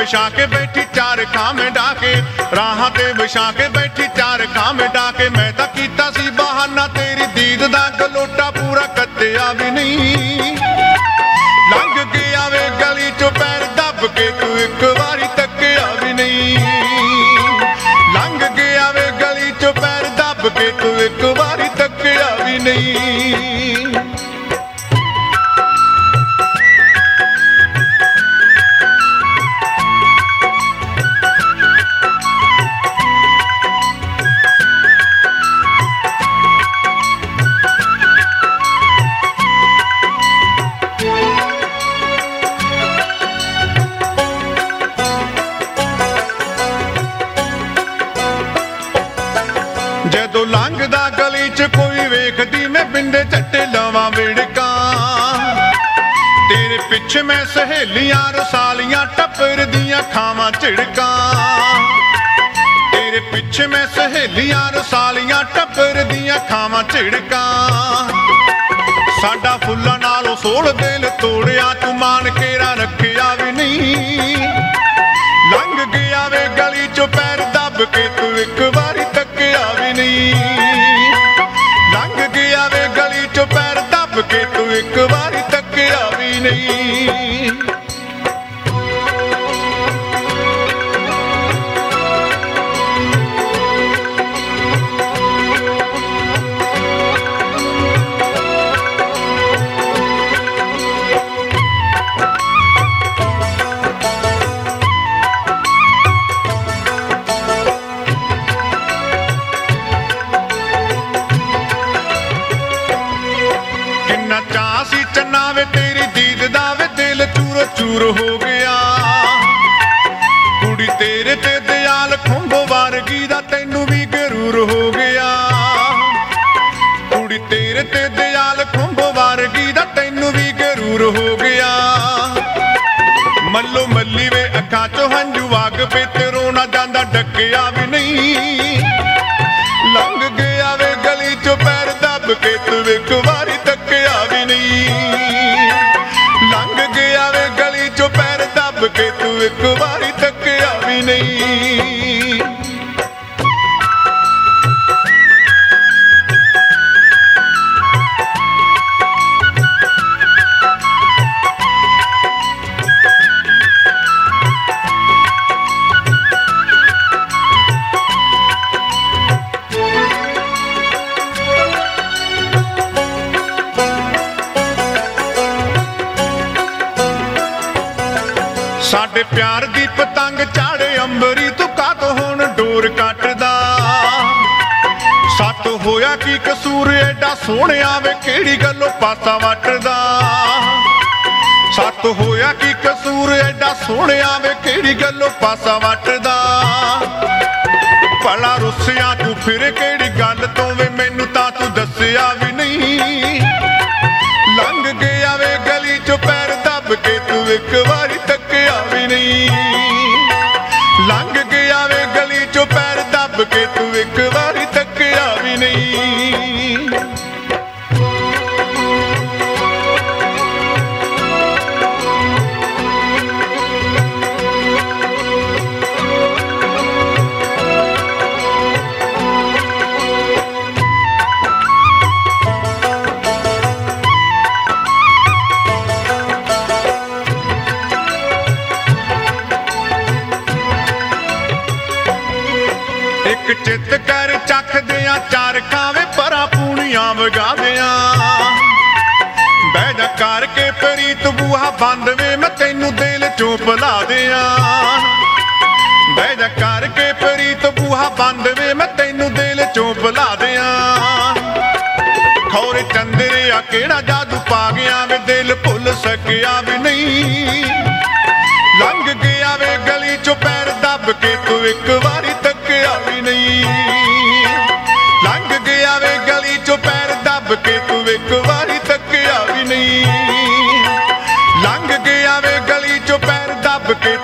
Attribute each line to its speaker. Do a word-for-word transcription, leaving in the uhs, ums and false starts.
Speaker 1: ਵਿਛਾ ਕੇ ਬੈਠੀ ਚਾਰ ਖਾਵੇਂ ਡਾਕੇ, ਰਾਹਾਂ ਤੇ ਵਿਛਾ ਕੇ ਬੈਠੀ ਚਾਰ ਖਾਵੇਂ ਡਾਕੇ। ਮੈਂ ਤਾਂ ਕੀਤਾ ਸੀ ਬਹਾਨਾ ਤੇਰੀ ਦੀਦ ਦਾ, ਗਲੋਟਾ ਪੂਰਾ ਕੱਟਿਆ ਵੀ ਨਹੀਂ। ਲੰਘ ਕੇ ਆਵੇ ਗਲੀ ਚੋਂ ਪੈਰ ਦੱਬ ਕੇ, ਤੂੰ ਇੱਕ ਵਾਰੀ ਤੱਕਿਆ ਵੀ ਨਹੀਂ। ਲੰਘ ਕੇ ਆਵੇ ਗਲੀ ਚੋਂ ਪੈਰ ਦੱਬ ਕੇ, ਤੂੰ ਇੱਕ ਵਾਰੀ ਤੱਕਿਆ ਵੀ ਨਹੀਂ। ਜਦੋਂ ਲੰਘਦਾ ਗਲੀ ਚ ਕੋਈ ਵੇਖਦੀ ਮੈਂ ਬਿੰਦੇ ਝੱਟੇ ਲਾਵਾਂ ਵਿੜਕਾਂ। ਤੇਰੇ ਪਿੱਛੇ ਮੈਂ ਸਹੇਲੀਆਂ ਰਸਾਲੀਆਂ ਟੱਪਰਦੀਆਂ ਖਾਵਾਂ ਝਿੜਕਾਂ। ਤੇਰੇ ਪਿੱਛੇ ਮੈਂ ਸਹੇਲੀਆਂ ਰਸਾਲੀਆਂ ਟੱਪਰਦੀਆਂ ਖਾਵਾਂ ਝਿੜਕਾਂ। ਸਾਡਾ ਫੁੱਲਾਂ ਨਾਲੋਂ ਸੋਲ ਦਿਲ ਤੋੜਿਆ, ਤੂੰ ਮਾਣ ਕੇਰਾ ਰੱਖਿਆ ਵੀ ਨਹੀਂ। ਲੰਘ ਗਿਆ ਵੇ ਗਲੀ ਚੋਂ ਪੈਰ ਦੱਬ ਕੇ, ਤੂੰ ਇੱਕ ਵਾਰੀ ਤੱਕਿਆ ਵੀ ਨਹੀਂ। ਲੰਘ ਗਿਆ ਵੇ ਗਲੀ ਚੋਂ ਪੈਰ ਦੱਬ ਕੇ, ਤੂੰ ਇੱਕ ਵਾਰੀ ਤੱਕਿਆ ਵੀ ਨਹੀਂ। ਕਿੰਨਾ ਚਾਅ ਸੀ ਚੰਨਾ ਵੇ ਤੇਰੀ ਦੀਦ ਦਾ, ਵੇ ਦਿਲ ਚੂਰੋ ਚੂਰ ਹੋ ਗਿਆ। ਕੁੜੀ ਤੇਰੇ ਤੇ ਦਿਆਲ ਖੁੰਭ ਵਰਗੀ ਦਾ, ਤੈਨੂੰ ਵੀ ਗਰੂਰ ਹੋ ਗਿਆ। ਕੁੜੀ ਤੇਰੇ ਤੇ ਦਿਆਲ ਖੁੰਭ ਵਰਗੀ ਦਾ, ਤੈਨੂੰ ਵੀ ਗਰੂਰ ਹੋ ਗਿਆ। ਮੱਲੋ ਮੱਲੀ ਵੇ ਅੱਖਾਂ ਚੋਂ ਹੰਝੂ ਵਗ ਪਏ, ਤੇ ਰੋਣਾ ਜਾਂਦਾ ਡੱਕਿਆ ਵੀ ਨਹੀਂ। ਲੰਘ ਗਿਆ ਵੇ ਗਲੀ ਚੋਂ ਪੈਰ ਦੱਬ ਕੇ, ਤੂੰ ਇੱਕ ਵਾਰੀ ਤੱਕਿਆ ਵੀ ਨਹੀਂ। ਲੰਘ ਗਿਆ ਵੇ ਗਲੀ ਚੋਂ ਪੈਰ ਦੱਬ ਕੇ, ਤੂੰ ਇੱਕ ਵਾਰੀ ਤੱਕਿਆ ਵੀ ਨਹੀਂ। ਸਾਡੇ ਪਿਆਰ ਦੀ ਪਤੰਗ ਝਾੜੇ ਅੰਬਰੀ, ਤੂੰ ਕਾਹਤੋਂ ਹੁਣ ਡੋਰ ਕੱਟਦਾ। ਸੱਤ ਹੋਇਆ ਕੀ ਕਸੂਰ ਐਡਾ ਸੋਹਣਿਆ ਵੇ, ਕਿਹੜੀ ਗੱਲੋਂ ਪਾਸਾ ਵੱਟਦਾ। ਸੱਤ ਹੋਇਆ ਕੀ ਕਸੂਰ ਐਡਾ ਸੋਹਣਿਆ ਵੇ, ਕਿਹੜੀ ਗੱਲੋਂ ਪਾਸਾ ਵੱਟਦਾ। ਭਲਾ ਰੁੱਸਿਆ ਤੂੰ ਫਿਰ ਕਿਹੜੀ ਗੱਲ ਤੋਂ ਵੇ, ਮੈਨੂੰ ਤਾਂ ਤੂੰ ਦੱਸਿਆ ਵੀ ਨਹੀਂ। ਲੰਘ ਗਿਆ ਵੇ ਗਲੀ ਚੋਂ ਪੈਰ ਦੱਬ ਕੇ, ਤੂੰ ਇੱਕ ਵਾਰੀ ਤੱਕਿਆ ਵੀ ਨਹੀਂ। ਲੰਘ ਗਿਆ ਵੇ ਗਲੀ ਚੋਂ ਪੈਰ ਦੱਬ ਕੇ, ਤੂੰ ਇੱਕ ਵਾਰੀ ਤੱਕਿਆ ਵੀ ਨਹੀਂ। ਇੱਕ ਚਿੱਤ ਕਰ ਚੱਖਦਿਆਂ ਚਾਰ ਖਾਵੇ, ਪਰਾਂ ਪੂਣੀਆਂ ਵਗਾਦਿਆਂ। ਬਹਿ ਜਾ ਕਰਕੇ ਪ੍ਰੀਤ ਬੂਹਾ ਬੰਦ ਵੇ, ਮੈਂ ਤੈਨੂੰ ਦਿਲ ਚੋਂ ਭੁਲਾ ਦਿਆਂ। ਬਹਿ ਜਾ ਕਰਕੇ ਪ੍ਰੀਤ ਬੂਹਾ ਬੰਦ ਵੇ, ਮੈਂ ਤੈਨੂੰ ਦਿਲ ਚੋਂ ਭੁਲਾ ਦਿਆਂ। ਖੌਰੇ ਚੰਦਰਿਆ ਕਿਹੜਾ ਜਾਦੂ ਪਾ ਗਿਆ ਵੇ, ਦਿਲ ਭੁੱਲ ਸਕਿਆ ਵੀ ਨਹੀਂ। ਲੰਘ ਗਿਆ ਵੇ ਗਲੀ ਚੋਂ ਪੈਰ ਦੱਬ ਕੇ, ਤੂੰ ਇੱਕ ਵਾਰੀ ਤੱਕਿਆ ਵੀ ਨਹੀਂ। ਲੰਘ ਗਿਆ ਵੇ ਗਲੀ ਚੋਂ ਪੈਰ ਦੱਬ ਕੇ, ਤੂੰ ਇੱਕ ਵਾਰੀ ਤੱਕਿਆ ਵੀ ਨਹੀਂ। ਲੰਘ ਗਿਆ ਵੇ ਗਲੀ ਚੋਂ ਪੈਰ ਦੱਬ ਕੇ,